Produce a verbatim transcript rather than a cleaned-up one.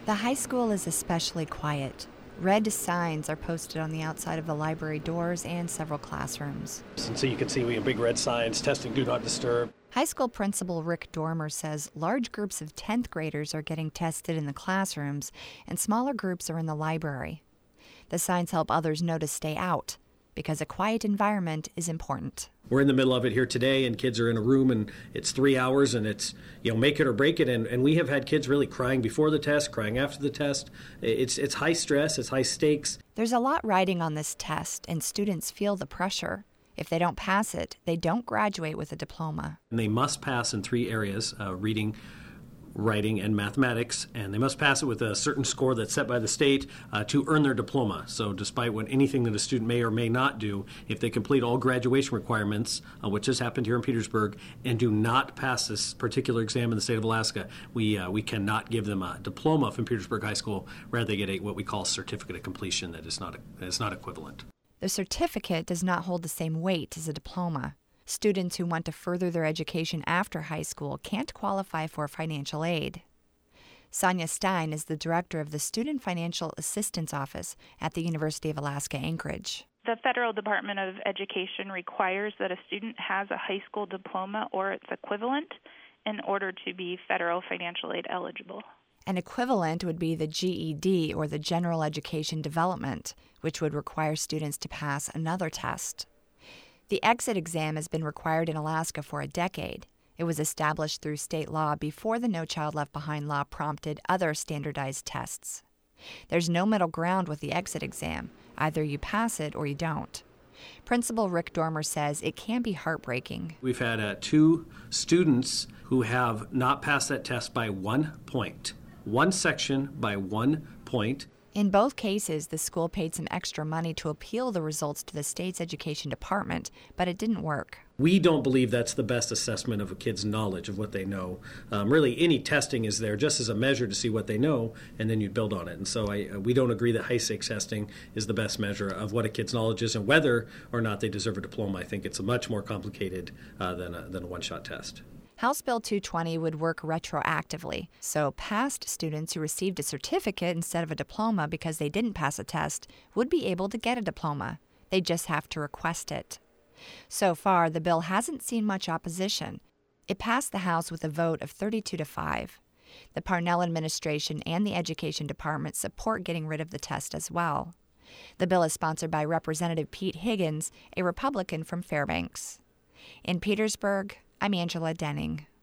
The high school is especially quiet. Red signs are posted on the outside of the library doors and several classrooms. And so you can see we have big red signs, testing do not disturb. High school principal Rick Dormer says large groups of tenth graders are getting tested in the classrooms and smaller groups are in the library. The signs help others know to stay out because a quiet environment is important. We're in the middle of it here today, and kids are in a room, and it's three hours, and it's, you know, make it or break it. And, and we have had kids really crying before the test, crying after the test. It's it's high stress, it's high stakes. There's a lot riding on this test, and students feel the pressure. If they don't pass it, they don't graduate with a diploma. And they must pass in three areas, uh, reading, writing, and mathematics, and they must pass it with a certain score that's set by the state uh, to earn their diploma. So despite what anything that a student may or may not do, if they complete all graduation requirements, uh, which has happened here in Petersburg, and do not pass this particular exam in the state of Alaska, we uh, we cannot give them a diploma from Petersburg High School. Rather, they get a what we call certificate of completion that is not a, that is not equivalent. The certificate does not hold the same weight as a diploma. Students who want to further their education after high school can't qualify for financial aid. Sonia Stein is the director of the Student Financial Assistance Office at the University of Alaska Anchorage. The Federal Department of Education requires that a student has a high school diploma or its equivalent in order to be federal financial aid eligible. An equivalent would be the G E D, or the General Education Development, which would require students to pass another test. The exit exam has been required in Alaska for a decade. It was established through state law before the No Child Left Behind law prompted other standardized tests. There's no middle ground with the exit exam. Either you pass it or you don't. Principal Rick Dormer says it can be heartbreaking. We've had uh, two students who have not passed that test by one point. One section by one point. In both cases, the school paid some extra money to appeal the results to the state's education department, but it didn't work. We don't believe that's the best assessment of a kid's knowledge of what they know. Um, really, any testing is there just as a measure to see what they know, and then you build on it. And so I, we don't agree that high-stakes testing is the best measure of what a kid's knowledge is and whether or not they deserve a diploma. I think it's a much more complicated uh, than a, than a one-shot test. House Bill two twenty would work retroactively, so past students who received a certificate instead of a diploma because they didn't pass a test would be able to get a diploma. They just have to request it. So far, the bill hasn't seen much opposition. It passed the House with a vote of thirty-two to five. The Parnell administration and the Education Department support getting rid of the test as well. The bill is sponsored by Representative Pete Higgins, a Republican from Fairbanks. In Petersburg, I'm Angela Denning.